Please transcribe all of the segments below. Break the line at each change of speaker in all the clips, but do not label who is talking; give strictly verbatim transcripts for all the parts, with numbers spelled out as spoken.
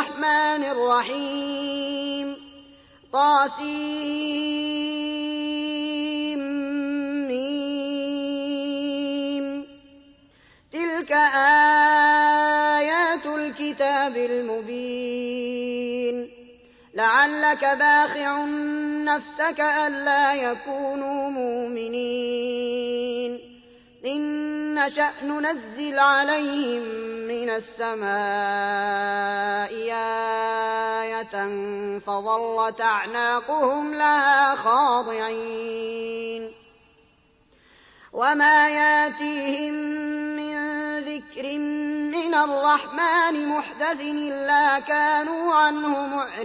الرحمن الرحيم طاسيم تلك آيات الكتاب المبين لعلك باخع نفسك ألا يكونوا مؤمنين إن نشأ ننزل عليهم من السماء آية فظلت أعناقهم لها خاضعين وما ياتيهم من ذكر من الرحمن محدث إلا كانوا عنه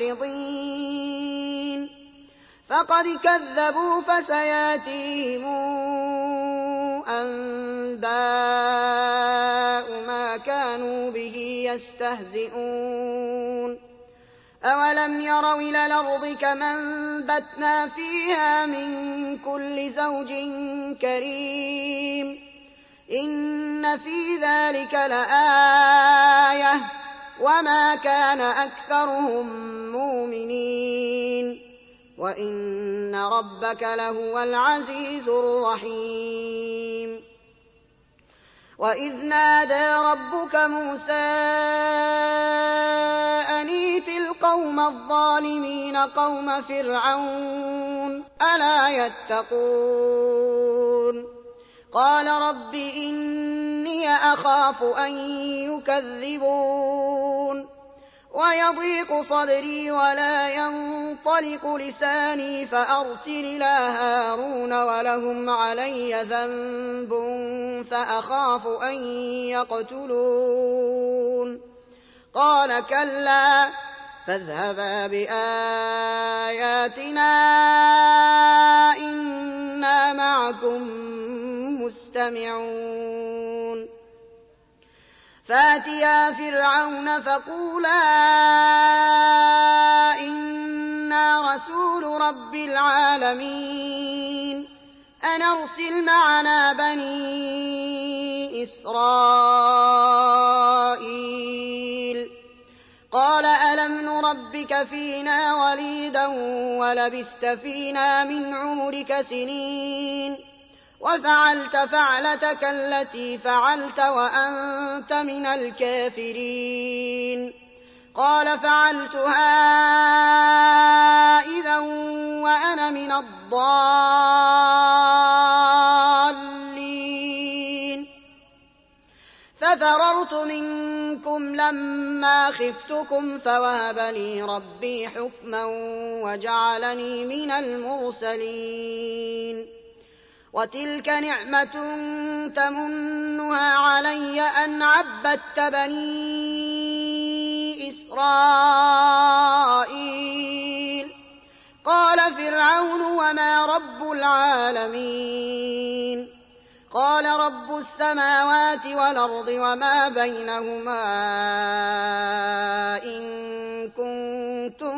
معرضين فقد كذبوا فسياتيهم أنباء ما كانوا به يستهزئون أولم يروا إلى الأرض كما أنبتنا فيها من كل زوج كريم إن في ذلك لآية وما كان أكثرهم مؤمنين وإن ربك لهو العزيز الرحيم وإذ نادى ربك موسى أن ائت القوم الظالمين قوم فرعون ألا يتقون قال رب إني أخاف أن يكذبون ويضيق صدري ولا ينطلق لساني فأرسل إلى هارون ولهم علي ذنب فأخاف أن يقتلون قال كلا فاذهبا بآياتنا إنا معكم مستمعون فاتيا فرعون فقولا إنا رسول رب العالمين أن أرسل معنا بني إسرائيل قال ألم نربك فينا وليدا ولبثت فينا من عمرك سنين وفعلت فعلتك التي فعلت وأنت من الكافرين قال فعلتها إذا وأنا من الضالين ففررت منكم لما خفتكم فوهب لي ربي حكما وجعلني من المرسلين وتلك نعمة تمنها علي أن عبدت بني إسرائيل قال فرعون وما رب العالمين قال رب السماوات والأرض وما بينهما إن كنتم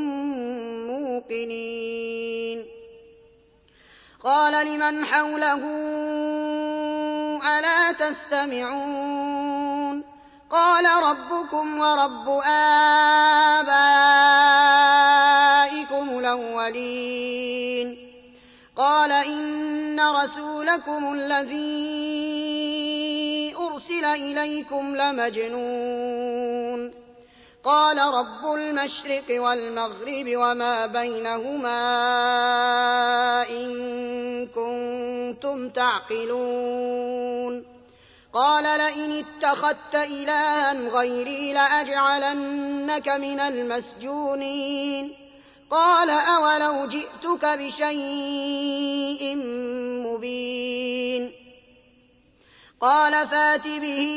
موقنين قال لمن حوله ألا تستمعون قال ربكم ورب آبائكم الأولين قال إن رسولكم الذي أرسل إليكم لمجنون قال رب المشرق والمغرب وما بينهما إن كنتم تعقلون قال لئن اتخذت إلها غيري لأجعلنك من المسجونين قال أولو جئتك بشيء مبين قال فات به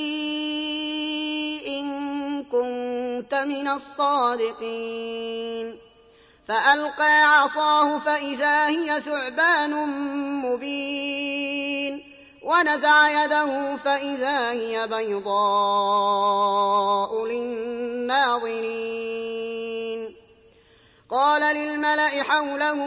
إن كنت من الصادقين فألقى عصاه فإذا هي ثعبان مبين ونزع يده فإذا هي بيضاء للناظرين قال للملأ حوله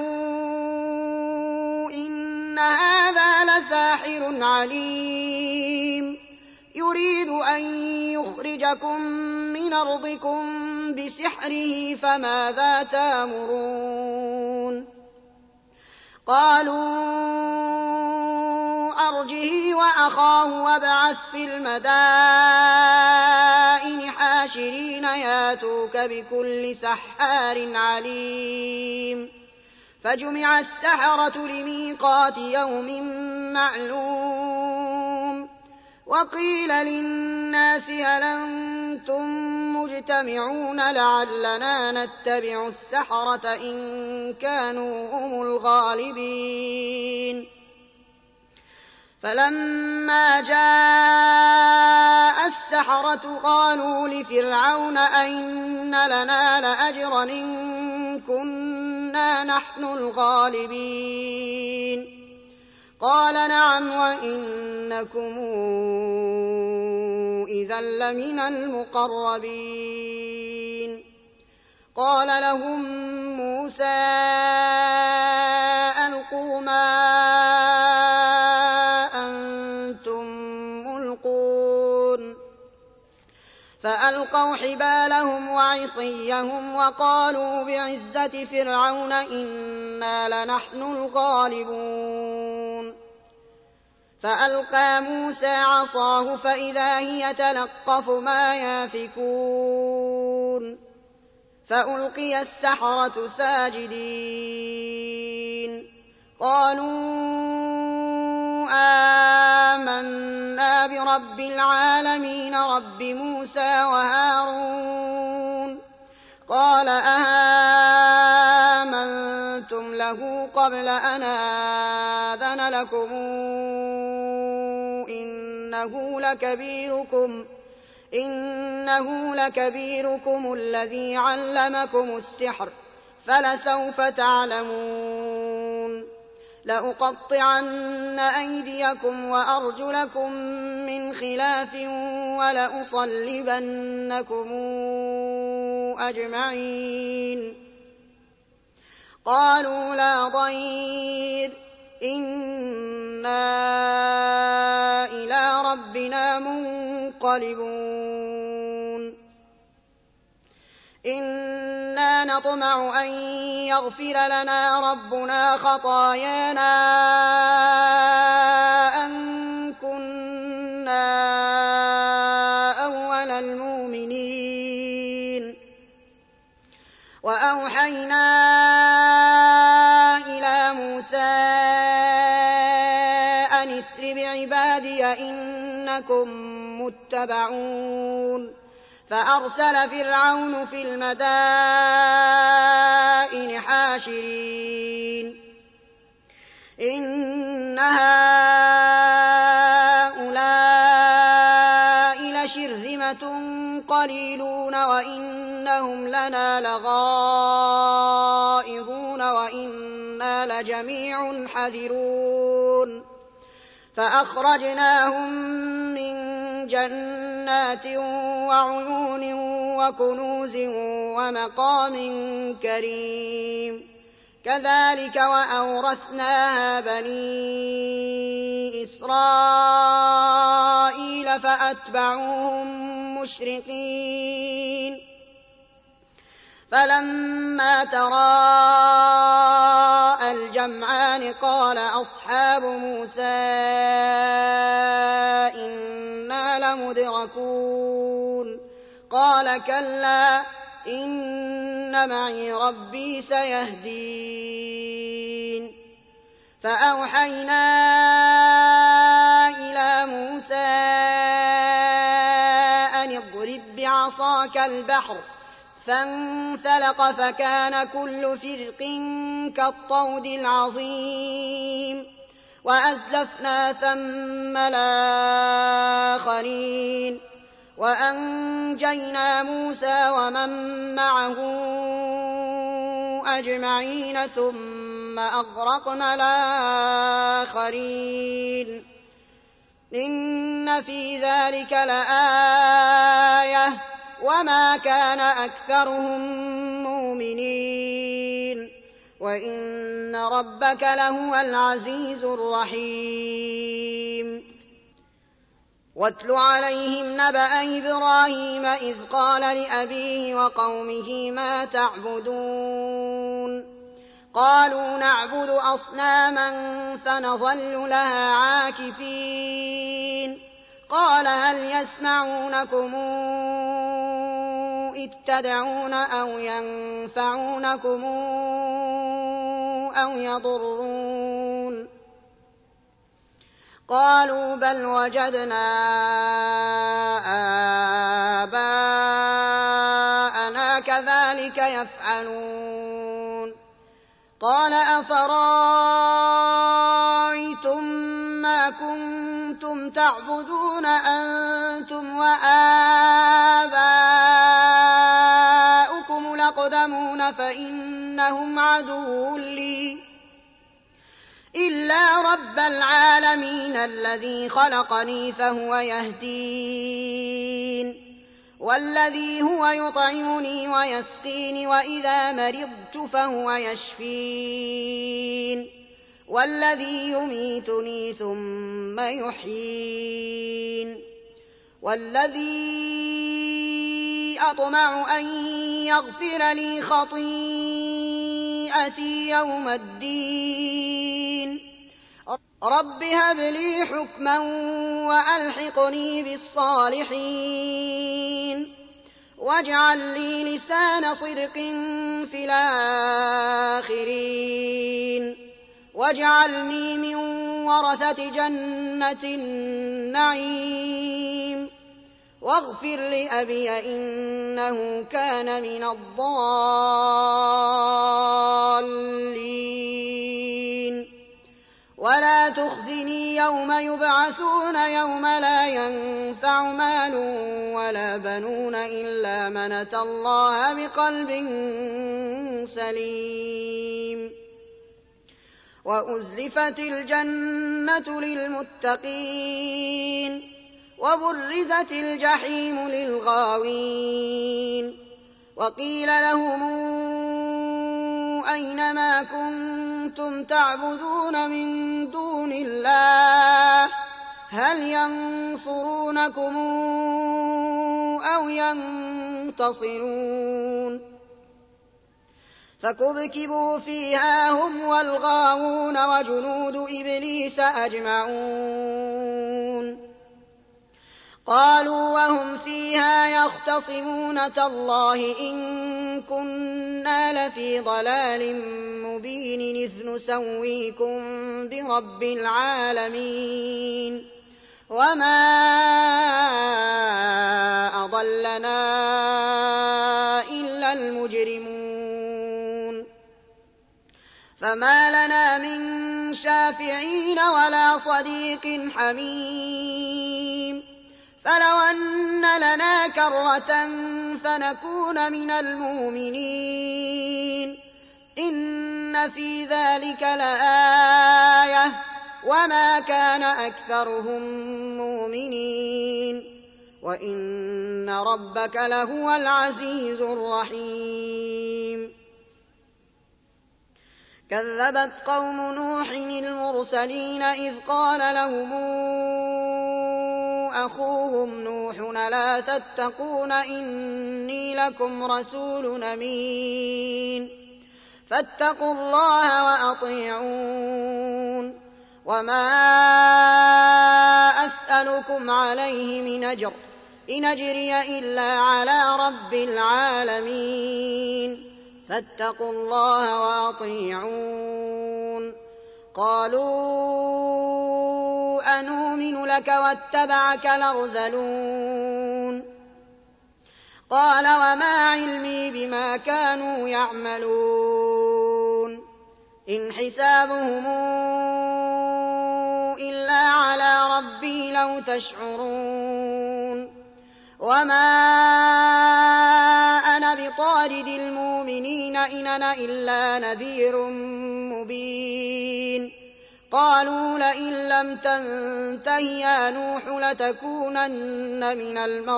إن هذا لساحر عليم يريد أن يخرجكم من أرضكم بسحره فماذا تأمرون قالوا أرجه وأخاه وابعث في المدائن حاشرين ياتوك بكل سحار عليم فجمع السحرة لميقات يوم معلوم وقيل للناس هل أنتم مجتمعون لعلنا نتبع السحرة إن كانوا هم الغالبين فلما جاء السحرة قالوا لفرعون أئن لنا لأجرا إن كنا نحن الغالبين قال نعم وإنكم إذا لمن المقربين قال لهم موسى ألقوا ما أنتم ملقون فألقوا حبالهم وعصيهم وقالوا بعزة فرعون إنا لنحن الغالبون فألقى موسى عصاه فإذا هي تلقف ما يافكون فألقي السحرة ساجدين قالوا آمنا برب العالمين رب موسى وهارون قال آمنتم له قبل أن آذن لكم إنه لكبيركم إنه لكبيركم الذي علمكم السحر فلسوف تعلمون لأقطعن أيديكم وأرجلكم من خلاف ولأصلبنكم أجمعين قالوا لا ضير إنا إلى ربنا منقلبون إنا نطمع أن يغفر لنا ربنا خطايانا أن كنا أول المؤمنين وأوحينا إلى موسى أن اسر بعبادي إنكم متبعون فأرسل فرعون في المدائن حاشرين إن هؤلاء لشرذمة قليلون وإنهم لنا لغائظون وإنا لجميع حذرون فأخرجناهم من جنات وعيون وكنوز ومقام كريم كذلك وأورثناها بني إسرائيل فأتبعوهم مشرقين فلما تراءى الجمعان قال أصحاب موسى إنا لمدركون قال كلا إن معي ربي سيهدين فأوحينا إلى موسى أن اضرب بعصاك البحر فانفلق فكان كل فرق كالطود العظيم وأزلفنا ثم الآخرين وأنجينا موسى ومن معه أجمعين ثم أغرقنا الآخرين إن في ذلك لآية وما كان أكثرهم مؤمنين وإن ربك لهو العزيز الرحيم واتل عليهم نبأ إبراهيم إذ قال لأبيه وقومه ما تعبدون قالوا نعبد أصناما فنظل لها عاكفين قال هل يسمعونكم إذ تدعون أو ينفعونكم أو يضرون قالوا بل وجدنا آباءنا كذلك يفعلون قال أفرأيتم ما كنتم تعبدون أنتم وآباؤكم الأقدمون فإنهم عدو لي إلا رب العالمين الذي خلقني فهو يهدين والذي هو يطعمني ويسقين وإذا مرضت فهو يشفين والذي يميتني ثم يحيين والذي أطمع أن يغفر لي خطيئتي يوم الدين رب هب لي حكما وألحقني بالصالحين واجعل لي لسان صدق في الآخرين واجعلني من ورثة جنة النعيم واغفر لأبي إنه كان من الضالين ولا تخزني يوم يبعثون يوم لا ينفع مال ولا بنون إلا من أتى الله بقلب سليم وأزلفت الجنة للمتقين وبرزت الجحيم للغاوين وقيل لهم أين ما كنتم تعبدون من دون الله هل ينصرونكم أو ينتصرون فكبكبوا فيها هم والغاوون وجنود إبليس أجمعون قالوا وهم فيها يختصمون تالله إن كنا لفي ضلال مبين إذ نسويكم برب العالمين وما أضلنا إلا المجرمون فما لنا من شافعين ولا صديق حميم فلو أن لنا كرة فنكون من المؤمنين إن في ذلك لآية وما كان أكثرهم مؤمنين وإن ربك لهو العزيز الرحيم كذبت قوم نوح المرسلين إذ قال لهم أخوهم نوح لا تتقون إني لكم رسول أمين فاتقوا الله وأطيعون وما أسألكم عليه من أجر إن أجري إلا على رب العالمين فاتقوا الله وأطيعون قالوا أنؤمن لك واتبعك الأرذلون قال وما علمي بما كانوا يعملون إن حسابهم إلا على ربي لو تشعرون وما أنا بطارد المؤمنين إن أنا إلا نذير مبين قالوا لئن لم تنته يا نوح لتكونن من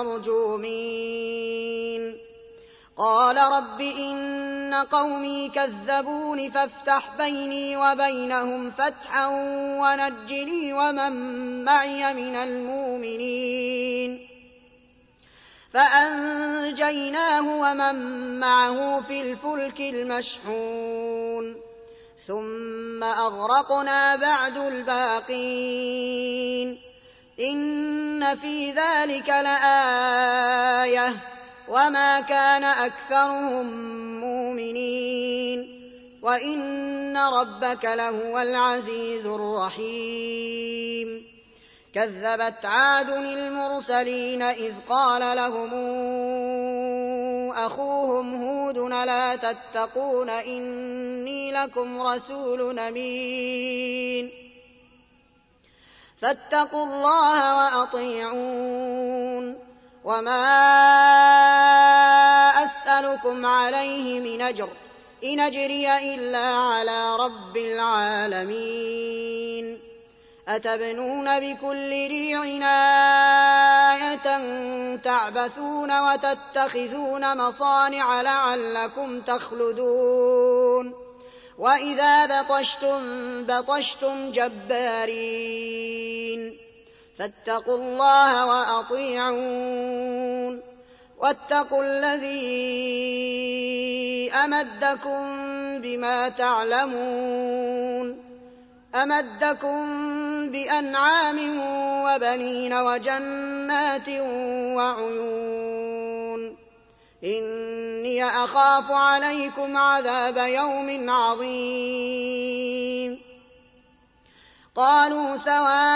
المرجومين قال رب إن قومي كذبون فافتح بيني وبينهم فتحا ونجني ومن معي من المؤمنين مُؤْمِنِينَ فَأَنجَيْنَاهُ وَمَن مَّعَهُ فِي الْفُلْكِ الْمَشْحُونِ ثُمَّ أَغْرَقْنَا بَعْدُ الْبَاقِينَ إِنَّ فِي ذَلِكَ لَآيَةً وَمَا كَانَ أَكْثَرُهُم مُّؤْمِنِينَ وَإِنَّ رَبَّكَ لَهُوَ الْعَزِيزُ الرَّحِيمُ كَذَّبَتْ عَادٌ الْمُرْسَلِينَ إِذْ قَالَ لَهُمْ أَخُوهُمْ هُودٌ أَلَا تَتَّقُونَ إِنِّي لَكُمْ رَسُولٌ أَمِينٌ فَاتَّقُوا اللَّهَ وَأَطِيعُونِ وَمَا أَسْأَلُكُمْ عَلَيْهِ مِنْ أَجْرٍ إِنْ أَجْرِيَ إِلَّا عَلَىٰ رَبِّ الْعَالَمِينَ أَتَبْنُونَ بِكُلِّ رِيعٍ آيَةً تَعْبَثُونَ وَتَتَّخِذُونَ مَصَانِعَ لَعَلَّكُمْ تَخْلُدُونَ وَإِذَا بَطَشْتُم بَطَشْتُمْ جَبَّارِينَ فَاتَّقُوا اللَّهَ وَأَطِيعُونِ وَاتَّقُوا الَّذِي أَمَدَّكُم بِمَا تَعْلَمُونَ أَمَدَّكُم بِأَنْعَامٍ وَبَنِينَ وَجَنَّاتٍ وَعُيُونٍ إِنِّي أَخَافُ عَلَيْكُمْ عَذَابَ يَوْمٍ عَظِيمٍ قَالُوا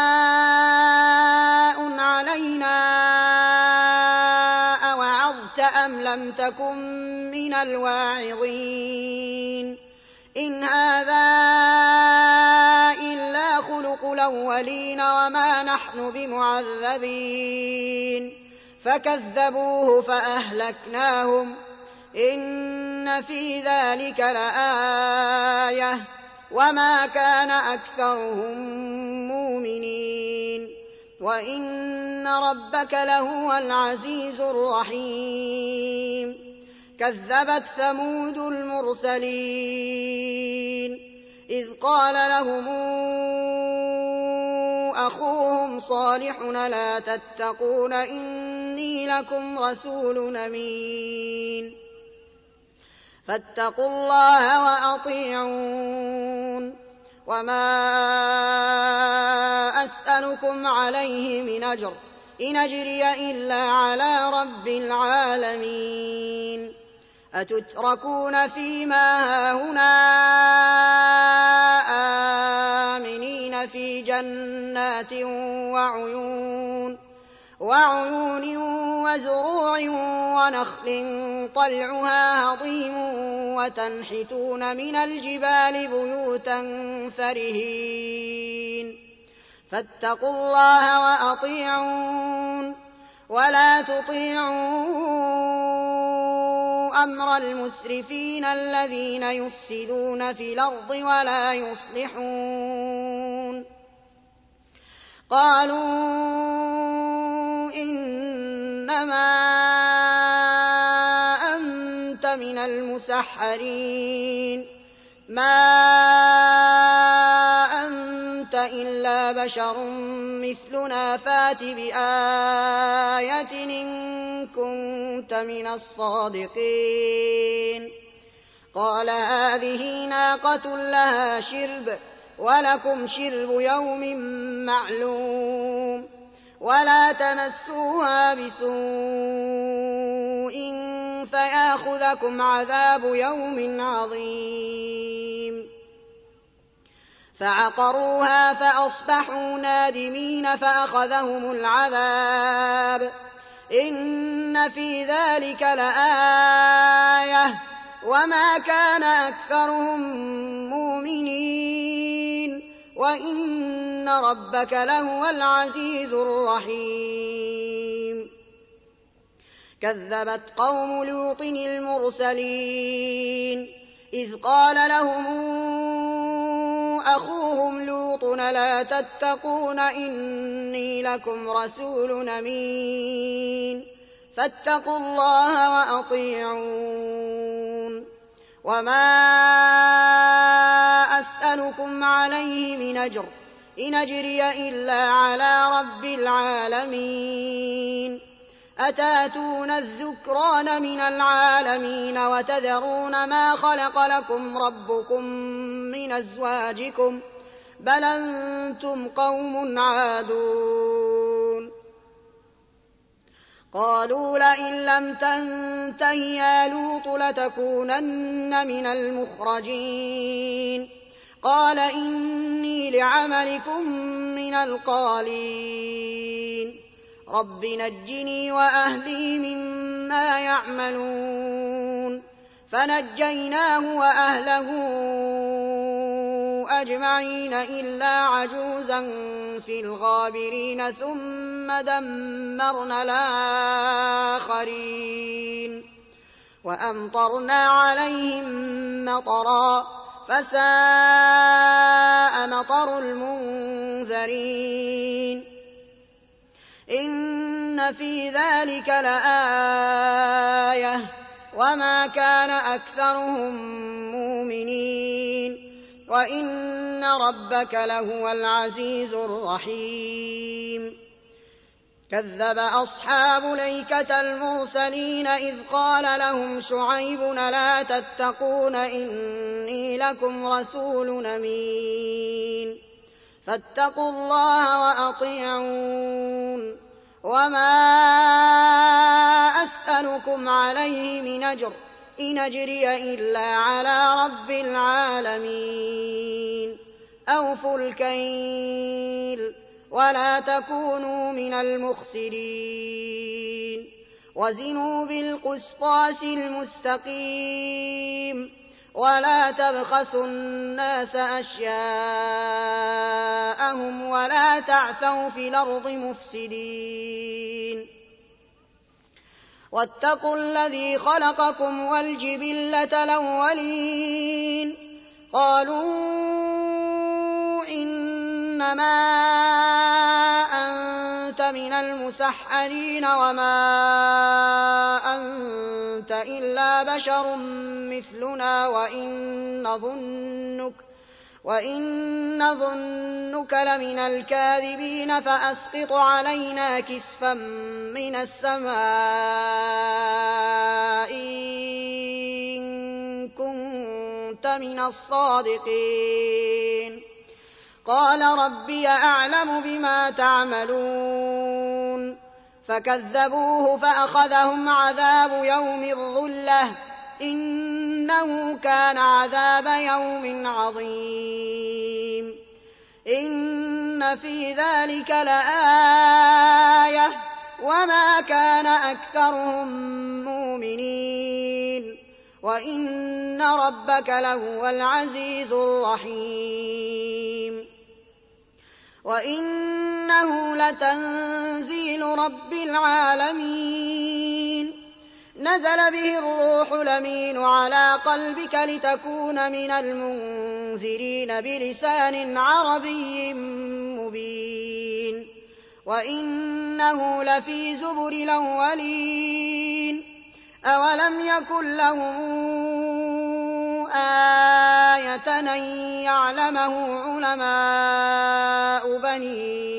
سَوَاءٌ عَلَيْنَا أَوَعَظْتَ أَمْ لَمْ تَكُن مِّنَ الْوَاعِظِينَ إِنْ هَٰذَا إِلَّا خُلُقُ الْأَوَّلِينَ وَمَا نَحْنُ بِمُعَذَّبِينَ فَكَذَّبُوهُ فَأَهْلَكْنَاهُمْ إِنَّ فِي ذَلِكَ لَآيَةً وَمَا كَانَ أَكْثَرُهُم مُّؤْمِنِينَ وَإِنَّ رَبَّكَ لَهُوَ الْعَزِيزُ الرَّحِيمُ كَذَّبَتْ ثَمُودُ الْمُرْسَلِينَ إِذْ قَالَ لَهُمْ أَخُوهُمْ صَالِحٌ أَلَا تَتَّقُونَ إِنِّي لَكُمْ رَسُولٌ أَمِينٌ فَاتَّقُوا اللَّهَ وَأَطِيعُونِ وَمَا أَسْأَلُكُمْ عَلَيْهِ مِنْ أَجْرٍ إِنْ أَجْرِيَ إِلَّا عَلَىٰ رَبِّ الْعَالَمِينَ أَتُتْرَكُونَ فِي مَا هَاهُنَا آمِنِينَ فِي جَنَّاتٍ وَعُيُونٍ وَعُيُونٍ وَزُرُوعٍ وَنَخْلٍ طَلْعُهَا هَضِيمٌ وَتَنْحِتُونَ مِنَ الْجِبَالِ بُيُوتًا فَارِهِينَ فَاتَّقُوا اللَّهَ وَأَطِيعُونِ وَلَا تُطِيعُوا أَمْرَ الْمُسْرِفِينَ الَّذِينَ يُفْسِدُونَ فِي الْأَرْضِ وَلَا يُصْلِحُونَ قَالُوا إِنَّمَا أَنتَ مِنَ الْمُسَحَّرِينَ مَا أَنتَ إِلَّا بَشَرٌ مِّثْلُنَا فَأْتِ بِآيَةٍ إِن كُنتَ مِنَ الصَّادِقِينَ قَالَ هَٰذِهِ نَاقَةٌ لَّهَا شِرْبٌ وَلَكُمْ شِرْبُ يَوْمٍ مَّعْلُومٍ وَلَا تَمَسُّوهَا بِسُوءٍ فَيَأْخُذَكُمْ عَذَابُ يَوْمٍ عَظِيمٍ فَعَقَرُوهَا فَأَصْبَحُوا نَادِمِينَ فَأَخَذَهُمُ الْعَذَابُ إِنَّ فِي ذَلِكَ لَآيَةً وَمَا كَانَ أَكْثَرُهُم مُّؤْمِنِينَ وَإِنَّ رَبَّكَ لَهُوَ الْعَزِيزُ الرَّحِيمُ كَذَّبَتْ قَوْمُ لُوطٍ الْمُرْسَلِينَ إِذْ قَالَ لَهُمْ أَخُوهُمْ لُوطٌ أَلَا تَتَّقُونَ إِنِّي لَكُمْ رَسُولٌ أَمِينٌ فَاتَّقُوا اللَّهَ وَأَطِيعُونِ وَمَا أَسْأَلُكُمْ عَلَيْهِ مِنْ أَجْرٍ إن أجري إلا على رب العالمين أتاتون الذكران من العالمين وتذرون ما خلق لكم ربكم من أزواجكم بل أنتم قوم عادون قالوا لئن لم تنته يا لوط لتكونن من المخرجين قال إني لعملكم من القالين رب نجني وأهلي مما يعملون فنجيناه وأهله أجمعين إلا عجوزا في الغابرين ثم دمرنا الآخرين وأمطرنا عليهم مطرا فساء مطر المنذرين إن في ذلك لآية وما كان أكثرهم مؤمنين وإن ربك لهو العزيز الرحيم كذب أصحاب الأيكة المرسلين إذ قال لهم شعيب لا تتقون إني لكم رسول أمين فاتقوا الله وأطيعون وما أسألكم عليه من أجر إن أجري إلا على رب العالمين أوفوا الكيل ولا تكونوا من المخسرين وزنوا بالقسطاس المستقيم ولا تبخسوا الناس أشياءهم ولا تعثوا في الأرض مفسدين واتقوا الذي خلقكم والجبلة الأولين قالوا إنما أنت من المسحرين وما أنت إلا بشر مثلنا وإن ظنك وإن ظنك لمن الكاذبين فأسقط علينا كسفا من السماء إن كنت من الصادقين قال ربي أعلم بما تعملون فكذبوه فأخذهم عذاب يوم الظلة إنه كان عذاب يوم عظيم إن في ذلك لآية وما كان أكثرهم مؤمنين وإن ربك لهو العزيز الرحيم وإنه لتنزيل رب العالمين نزل به الروح الأمين على قلبك لتكون من المنذرين بلسان عربي مبين وإنه لفي زبر الأولين أولم يكن لهم آية أن يعلمه علماء بني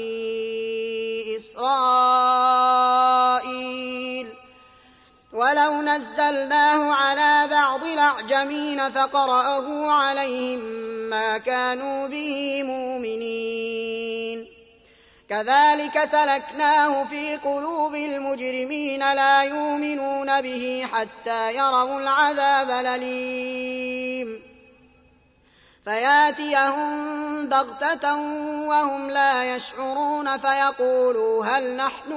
إسرائيل ولو نزلناه على بعض الأعجمين فقرأه عليهم ما كانوا به مؤمنين كذلك سلكناه في قلوب المجرمين لا يؤمنون به حتى يروا العذاب الأليم فياتيهم بغتة وهم لا يشعرون فيقولوا هل نحن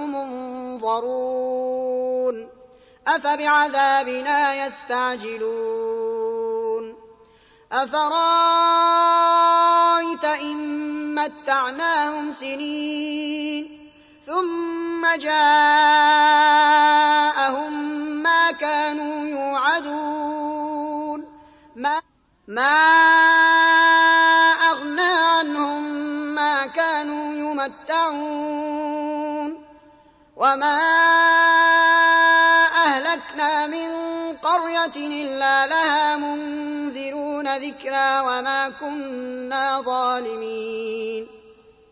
منظرون أفبعذابنا يستعجلون أفرأيت إن متعناهم سنين ثم جاءهم ما كانوا يوعدون ما, ما أغنى عنهم ما كانوا يمتعون وما أهلكنا من قرية إلا لها منذرون ذكرى وما كنا ظالمين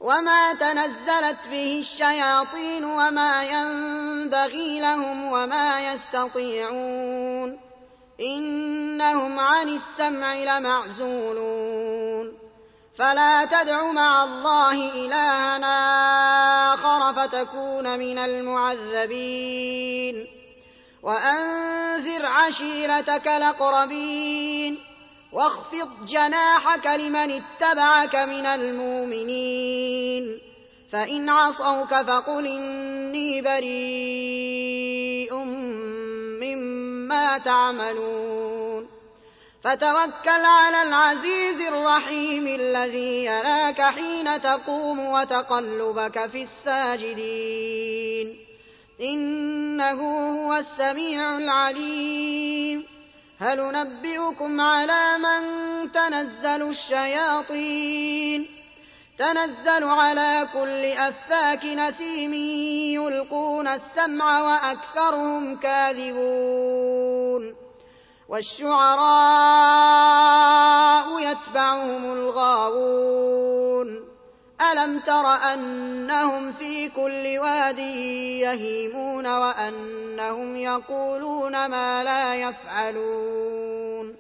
وما تنزلت به الشياطين وما ينبغي لهم وما يستطيعون إنهم عن السمع لمعزولون فلا تدع مع الله إلهًا آخر فتكون من المعذبين وأنذر عشيرتك الأقربين واخفض جناحك لمن اتبعك من المؤمنين فإن عصوك فقل إني بريء مما تعملون فتوكل على العزيز الرحيم الذي يراك حين تقوم وتقلبك في الساجدين إنه هو السميع العليم هل ننبئكم على من تنزل الشياطين تنزل على كل أفاك أثيم يلقون السمع وأكثرهم كاذبون والشعراء يتبعهم الغاوون ألم تر أنهم في كل واد يهيمون وأنهم يقولون ما لا يفعلون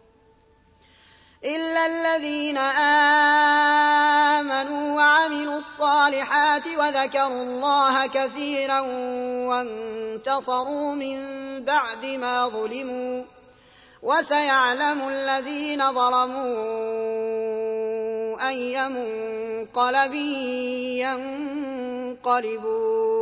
إلا الذين آمنوا وعملوا الصالحات وذكروا الله كثيرا وانتصروا من بعد ما ظلموا وسيعلم الذين ظلموا أي منقلب ينقلبون